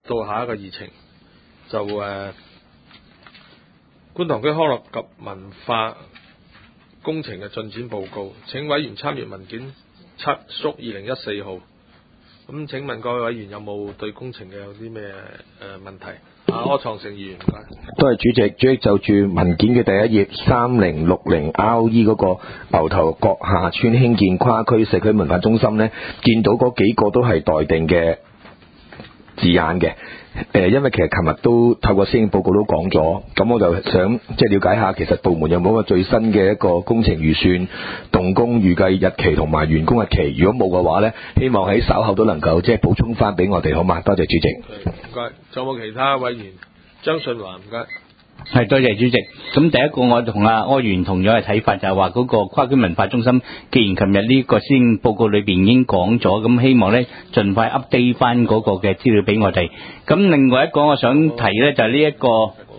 到下一個議程，就觀塘區康樂及文化工程嘅進展報告，請委員參閱文件7/2014號。咁請問各位委員有冇對工程嘅有啲咩問題？柯創盛議員，唔該。 多謝主席。主席就住文件嘅第一頁3060 RE 嗰個牛頭角下村興建跨區社區文化中心呢，見到嗰幾個都係待定嘅字眼嘅。因為其實琴日都透過施政報告都講咗，咁我就想了解下，其實部門有冇一個最新嘅一個工程預算、動工預計日期同埋完工日期？如果冇嘅話呢，希望喺稍後都能夠補充翻俾我哋，好嘛？多謝主席。 唔該。仲有冇其他委員？張信華，唔該。 係，多謝主席。咁第一個我同阿柯議員同樣嘅睇法，就係話嗰個跨區文化中心，既然琴日呢個施政報告裏邊已經講咗，咁希望咧盡快 update 翻嗰個嘅資料俾我哋。咁另外一個我想提咧就係呢一個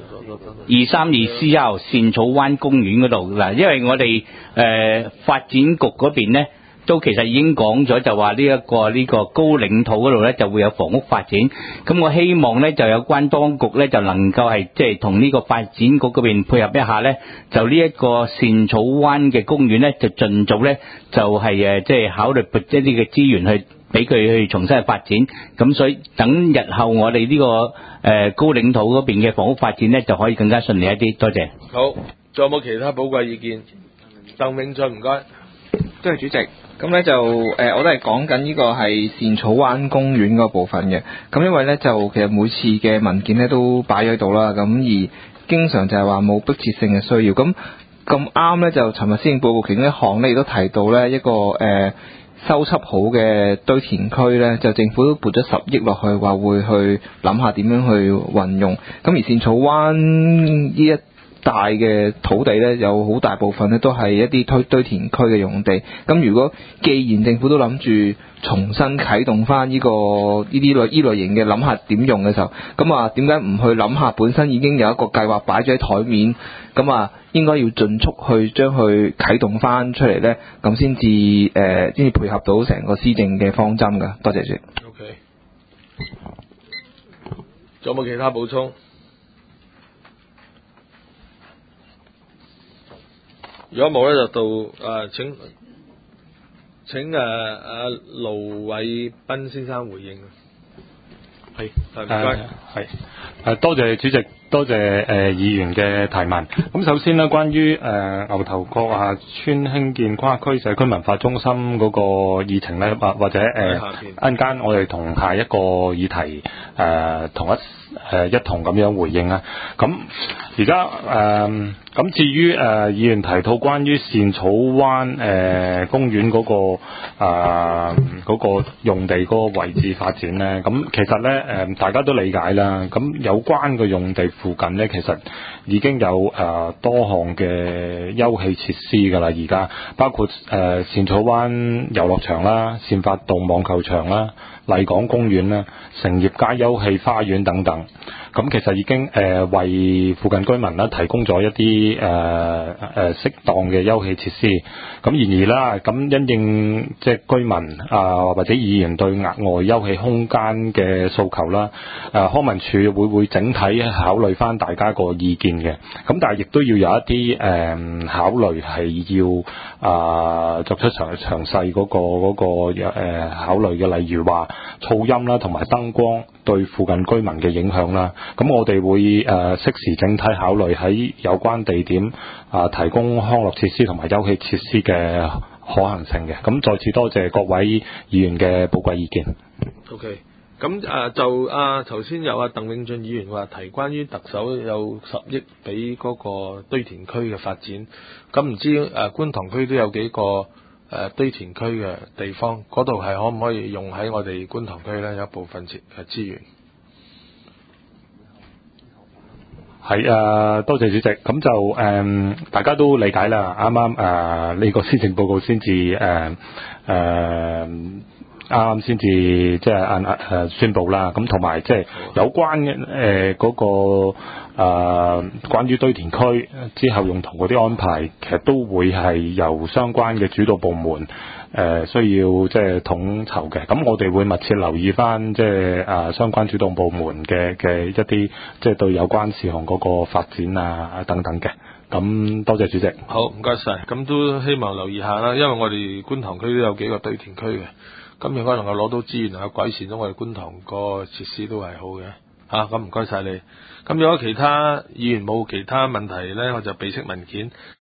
232CR 茜草灣公園嗰度嗱，因為我哋發展局嗰邊咧都其實已經講咗，就話呢個高嶺土嗰度咧就會有房屋發展。咁我希望咧就有關當局咧就能夠係同呢個發展局嗰邊配合一下咧，就呢一個茜草灣嘅公園咧就盡早咧就係考慮撥一啲嘅資源去俾佢去重新去發展。咁所以等日後我哋呢個高嶺土嗰邊嘅房屋發展咧就可以更加順利一啲。多謝。 好，仲有冇其他寶貴意見？鄧永俊，唔該。 多謝主席。咁咧就我都係講緊呢個係茜草灣公園嗰部分嘅。咁因為咧就其實每次嘅文件咧都擺咗喺度啦，咁而經常就係話冇迫切性嘅需要。咁啱咧就尋日施政報告其中一項咧亦都提到咧一個收葺好嘅堆填區咧，就政府都撥咗10億落去，話會去諗下點樣去運用。咁而茜草灣呢一大嘅土地咧，有好大部分咧都係一啲堆填區嘅用地。咁如果既然政府都諗住重新啟動翻呢類型嘅諗下點用嘅時候，咁點解唔去諗下本身已經有一個計劃擺咗喺台面？咁應該要盡速去將佢啟動翻出嚟咧，咁先至配合到成個施政嘅方針㗎。多謝主席。 OK。仲有冇其他補充？如果冇咧，就到請盧偉斌先生回應。係，唔該。 多謝主席，多謝議員嘅提問。咁首先呢，關於牛頭角下村興建跨區社區文化中心嗰個議程呢，或者陣間我哋同下一個議題一同咁樣回應啊。咁而家咁至於議員提到關於茜草灣公園嗰個用地嗰個位置發展呢，咁其實呢大家都理解啦。咁有關嘅用地附近呢，其實已經有多項嘅休憩設施㗎啦。而家包括茜草灣遊樂場啦、善發道網球場啦、麗港公園啦、成業街休憩花園等等。咁其實已經為附近居民啦提供咗一啲適當嘅休憩設施。咁然而啦，咁因應即係居民或者議員對額外休憩空間嘅訴求啦，康文署會整體考慮翻大家個意見嘅。咁但係亦都要有一啲考慮係要作出詳細嗰個考慮嘅，例如話噪音啦同埋燈光對附近居民嘅影響啦。咁我哋會適時整體考慮喺有關地點提供康樂設施同埋休憩設施嘅可行性嘅。咁再次多謝各位議員嘅寶貴意見。 OK。咁就頭先有鄧永俊議員話提關於特首有10億俾嗰個堆填區嘅發展，咁唔知觀塘區都有幾個堆填區嘅地方，嗰度係可唔可以用喺我哋觀塘區咧？有一部分資源。 係多謝主席。咁就大家都理解啦。啱啱呢個施政報告先至啱先至即係宣佈啦。咁同埋即係有關嘅嗰個關於堆填區之後用途嗰啲安排，其實都會係由相關嘅主導部門需要即係統籌嘅。咁我哋會密切留意翻即係相關主動部門嘅一啲即係對有關事項嗰個發展啊等等嘅。咁多謝主席。 好，唔該晒。咁都希望留意下啦，因為我哋觀塘區都有幾個堆填區嘅，咁如果能夠攞到資源能夠改善咗我哋觀塘個設施都係好嘅。咁唔該晒你。咁如果其他議員冇其他問題呢，我就備悉文件。